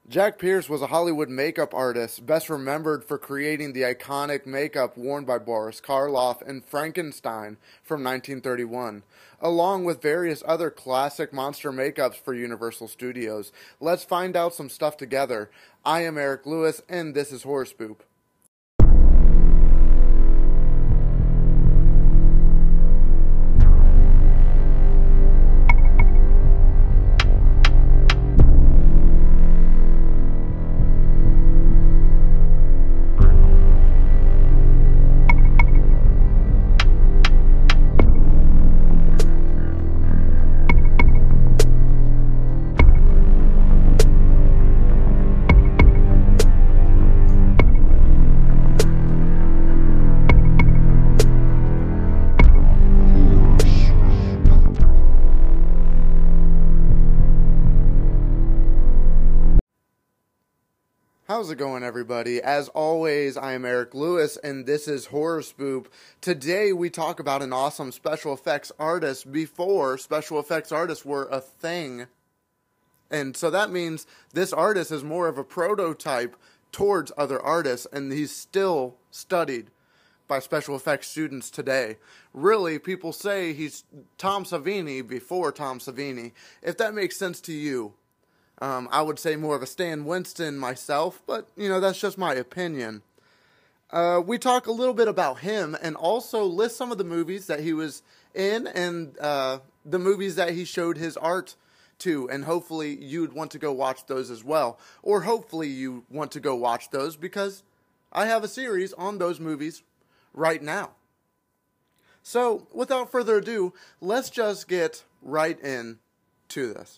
Jack Pierce was a Hollywood makeup artist, best remembered for creating the iconic makeup worn by Boris Karloff in Frankenstein from 1931, along with various other classic monster makeups for Universal Studios. Let's find out some stuff together. I am Eric Lewis, and this is Horror Spoop. How's it going, everybody? As always, I am Eric Lewis, and this is Horror Spoop. Today, we talk about an awesome special effects artist before special effects artists were a thing. And so that means this artist is more of a prototype towards other artists, and he's still studied by special effects students today. Really, people say he's Tom Savini before Tom Savini. If that makes sense to you, I would say more of a Stan Winston myself, but, that's just my opinion. We talk a little bit about him and also list some of the movies that he was in and the movies that he showed his art to, and hopefully you'd want to go watch those as well. Or hopefully you want to go watch those because I have a series on those movies right now. So, without further ado, let's just get right into this.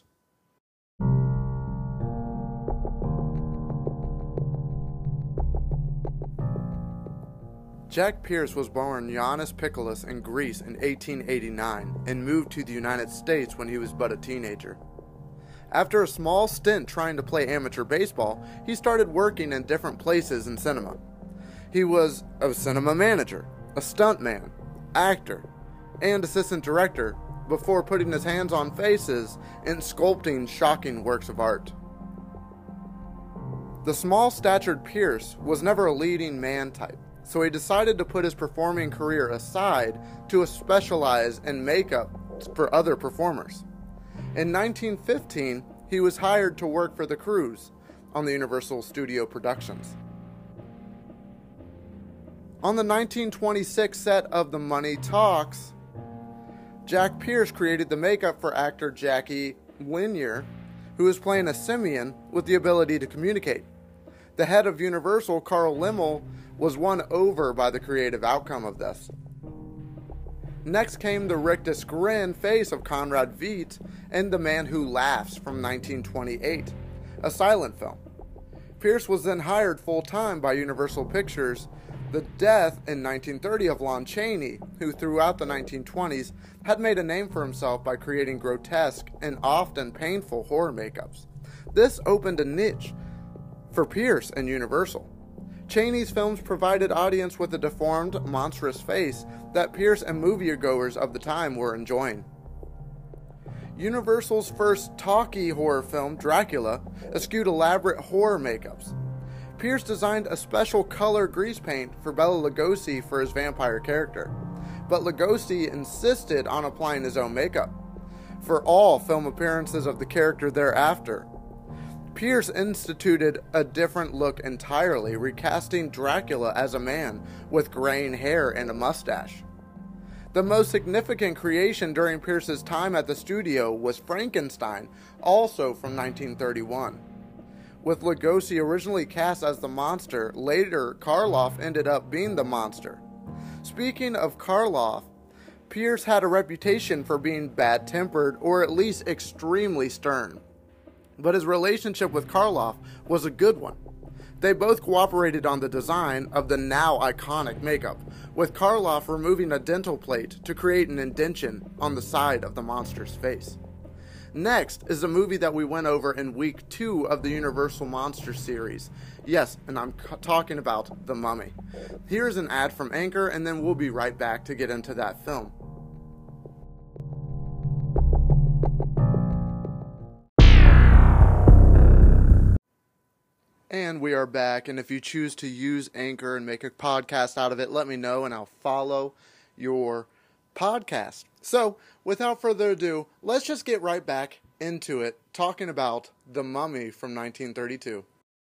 Jack Pierce was born Ioannis Pikolis in Greece in 1889 and moved to the United States when he was but a teenager. After a small stint trying to play amateur baseball, he started working in different places in cinema. He was a cinema manager, a stuntman, actor, and assistant director before putting his hands on faces and sculpting shocking works of art. The small-statured Pierce was never a leading man type, so he decided to put his performing career aside to specialize in makeup for other performers. In 1915, he was hired to work for the Cruise on the Universal Studio Productions. On the 1926 set of The Money Talks, Jack Pierce created the makeup for actor Jackie Wynyard, who was playing a simian with the ability to communicate. The head of Universal, Carl Laemmle, was won over by the creative outcome of this. Next came the rictus grin face of Conrad Veidt and The Man Who Laughs from 1928, a silent film. Pierce was then hired full-time by Universal Pictures. The death in 1930 of Lon Chaney, who throughout the 1920s had made a name for himself by creating grotesque and often painful horror makeups. This opened a niche for Pierce and Universal. Chaney's films provided audience with a deformed, monstrous face that Pierce and moviegoers of the time were enjoying. Universal's first talkie horror film, Dracula, eschewed elaborate horror makeups. Pierce designed a special color grease paint for Bela Lugosi for his vampire character, but Lugosi insisted on applying his own makeup for all film appearances of the character thereafter. Pierce instituted a different look entirely, recasting Dracula as a man with graying hair and a mustache. The most significant creation during Pierce's time at the studio was Frankenstein, also from 1931. With Lugosi originally cast as the monster, later Karloff ended up being the monster. Speaking of Karloff, Pierce had a reputation for being bad-tempered or at least extremely stern. But his relationship with Karloff was a good one. They both cooperated on the design of the now iconic makeup, with Karloff removing a dental plate to create an indentation on the side of the monster's face. Next is a movie that we went over in week 2 of the Universal Monster series. Yes, and I'm talking about The Mummy. Here's an ad from Anchor, and then we'll be right back to get into that film. And we are back, and if you choose to use Anchor and make a podcast out of it, let me know and I'll follow your podcast. So, without further ado, let's just get right back into it, talking about The Mummy from 1932.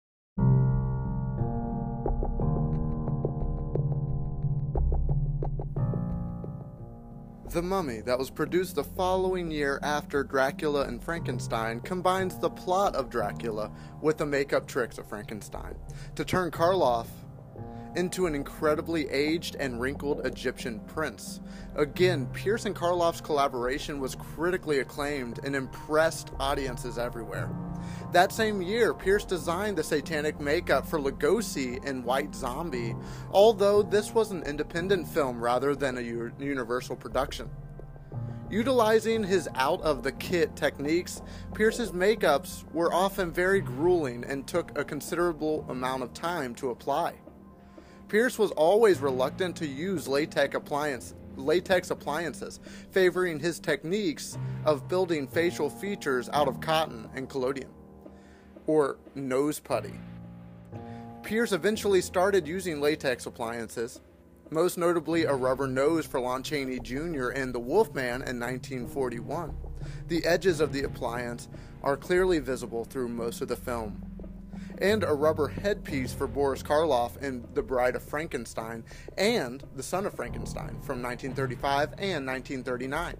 The Mummy, that was produced the following year after Dracula and Frankenstein, combines the plot of Dracula with the makeup tricks of Frankenstein to turn Karloff into an incredibly aged and wrinkled Egyptian prince. Again, Pierce and Karloff's collaboration was critically acclaimed and impressed audiences everywhere. That same year, Pierce designed the satanic makeup for Lugosi in White Zombie, although this was an independent film rather than a Universal production. Utilizing his out-of-the-kit techniques, Pierce's makeups were often very grueling and took a considerable amount of time to apply. Pierce was always reluctant to use latex appliances, favoring his techniques of building facial features out of cotton and collodion, or nose putty. Pierce eventually started using latex appliances, most notably a rubber nose for Lon Chaney Jr. in The Wolfman in 1941. The edges of the appliance are clearly visible through most of the film. And a rubber headpiece for Boris Karloff in The Bride of Frankenstein and The Son of Frankenstein from 1935 and 1939.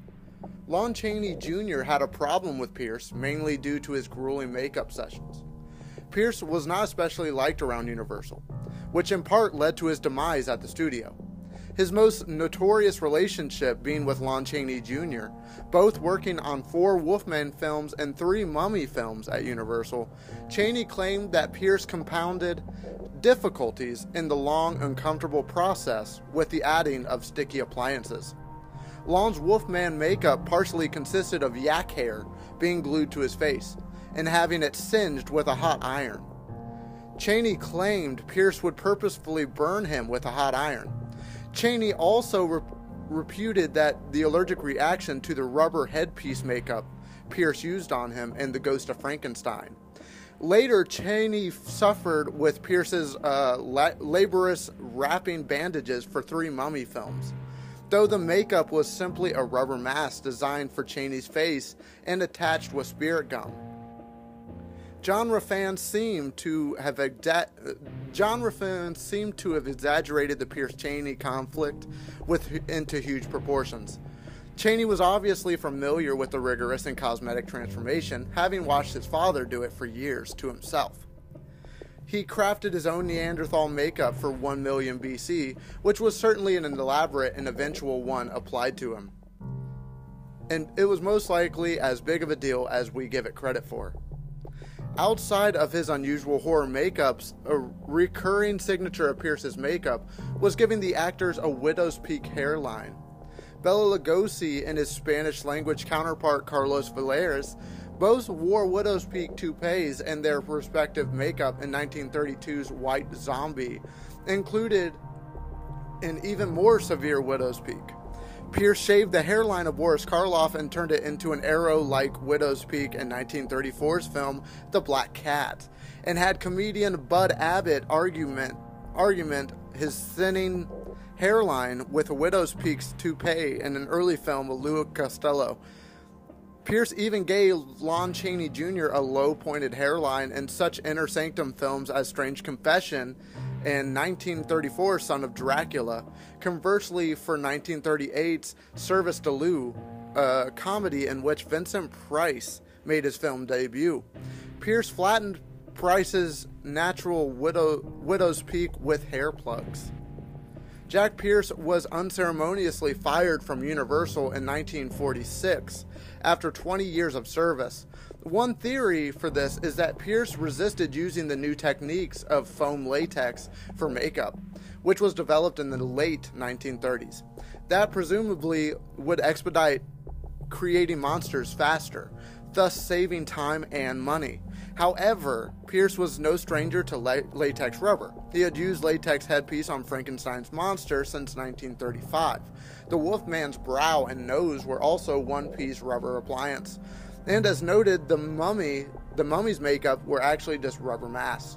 Lon Chaney Jr. had a problem with Pierce, mainly due to his grueling makeup sessions. Pierce was not especially liked around Universal, which in part led to his demise at the studio. His most notorious relationship being with Lon Chaney Jr., both working on 4 Wolfman films and 3 Mummy films at Universal. Chaney claimed that Pierce compounded difficulties in the long, uncomfortable process with the adding of sticky appliances. Lon's Wolfman makeup partially consisted of yak hair being glued to his face and having it singed with a hot iron. Chaney claimed Pierce would purposefully burn him with a hot iron. Chaney also reputed that the allergic reaction to the rubber headpiece makeup Pierce used on him in The Ghost of Frankenstein. Later, Chaney suffered with Pierce's laborious wrapping bandages for 3 Mummy films, though the makeup was simply a rubber mask designed for Chaney's face and attached with spirit gum. Genre fans seem to have exaggerated the Pierce-Chaney conflict into huge proportions. Chaney was obviously familiar with the rigorous and cosmetic transformation, having watched his father do it for years to himself. He crafted his own Neanderthal makeup for 1 million BC, which was certainly an elaborate and eventual one applied to him. And it was most likely as big of a deal as we give it credit for. Outside of his unusual horror makeups, a recurring signature of Pierce's makeup was giving the actors a widow's peak hairline. Bela Lugosi and his Spanish-language counterpart Carlos Villares both wore widow's peak toupees, and their respective makeup in 1932's White Zombie included an even more severe widow's peak. Pierce shaved the hairline of Boris Karloff and turned it into an arrow-like widow's peak in 1934's film The Black Cat, and had comedian Bud Abbott argument his thinning hairline with a widow's peak's toupee in an early film of Lou Costello. Pierce even gave Lon Chaney Jr. a low-pointed hairline in such inner sanctum films as Strange Confession and 1934's Son of Dracula. Conversely, for 1938's Service de Lou, a comedy in which Vincent Price made his film debut, Pierce flattened Price's natural widow's peak with hair plugs. Jack Pierce was unceremoniously fired from Universal in 1946 after 20 years of service. One theory for this is that Pierce resisted using the new techniques of foam latex for makeup, which was developed in the late 1930s. That presumably would expedite creating monsters faster, thus saving time and money. However, Pierce was no stranger to latex rubber. He had used latex headpiece on Frankenstein's monster since 1935. The Wolfman's brow and nose were also one-piece rubber appliance. And as noted, the Mummy the mummy's makeup were actually just rubber masks.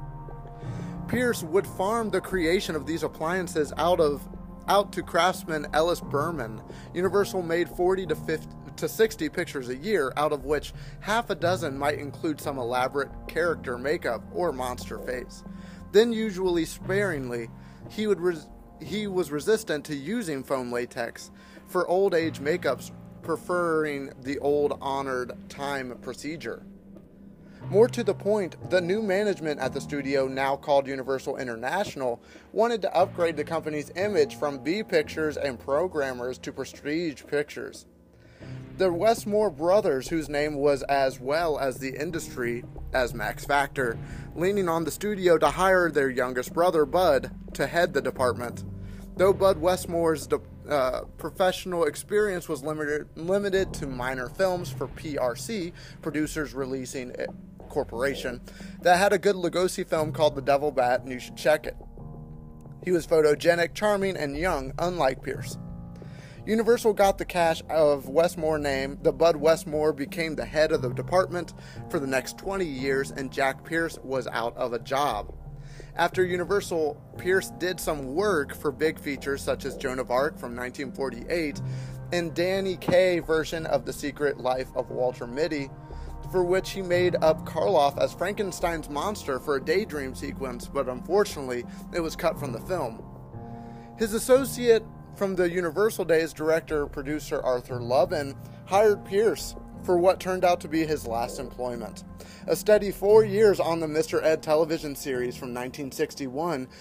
Pierce would farm the creation of these appliances out to craftsman Ellis Berman. Universal made 40 to 60 pictures a year, out of which half a dozen might include some elaborate character makeup or monster face. Then, usually sparingly, he was resistant to using foam latex for old age makeups, preferring the old honored time procedure. More to the point, the new management at the studio, now called Universal International, wanted to upgrade the company's image from B Pictures and programmers to Prestige Pictures. The Westmore brothers, whose name was as well as the industry as Max Factor, leaning on the studio to hire their youngest brother, Bud, to head the department. Though Bud Westmore's professional experience was limited to minor films for PRC, Producers Releasing Corporation, that had a good Lugosi film called The Devil Bat, and you should check it. He was photogenic, charming, and young, unlike Pierce. Universal got the cash of Westmore name. The Bud Westmore became the head of the department for the next 20 years, and Jack Pierce was out of a job. After Universal, Pierce did some work for big features such as Joan of Arc from 1948 and Danny Kaye version of The Secret Life of Walter Mitty, for which he made up Karloff as Frankenstein's monster for a daydream sequence, but unfortunately, it was cut from the film. His associate from the Universal days, director-producer Arthur Lovin, hired Pierce for what turned out to be his last employment. A steady 4 years on the Mr. Ed television series from 1961 to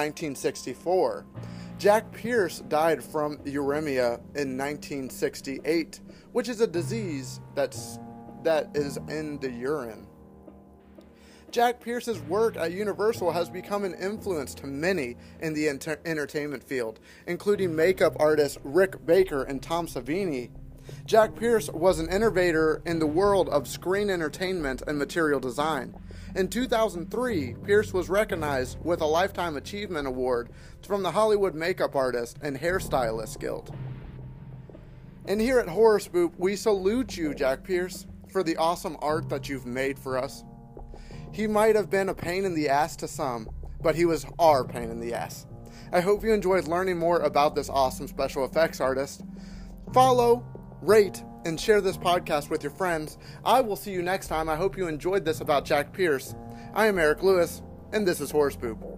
1964. Jack Pierce died from uremia in 1968, which is a disease that is in the urine. Jack Pierce's work at Universal has become an influence to many in the entertainment field, including makeup artists Rick Baker and Tom Savini. Jack Pierce was an innovator in the world of screen entertainment and material design. In 2003, Pierce was recognized with a Lifetime Achievement Award from the Hollywood Makeup Artists and Hairstylists Guild. And here at Horror Spoop, we salute you, Jack Pierce, for the awesome art that you've made for us. He might have been a pain in the ass to some, but he was our pain in the ass. I hope you enjoyed learning more about this awesome special effects artist. Follow, rate, and share this podcast with your friends. I will see you next time. I hope you enjoyed this about Jack Pierce. I am Eric Lewis, and this is Horror Spoop.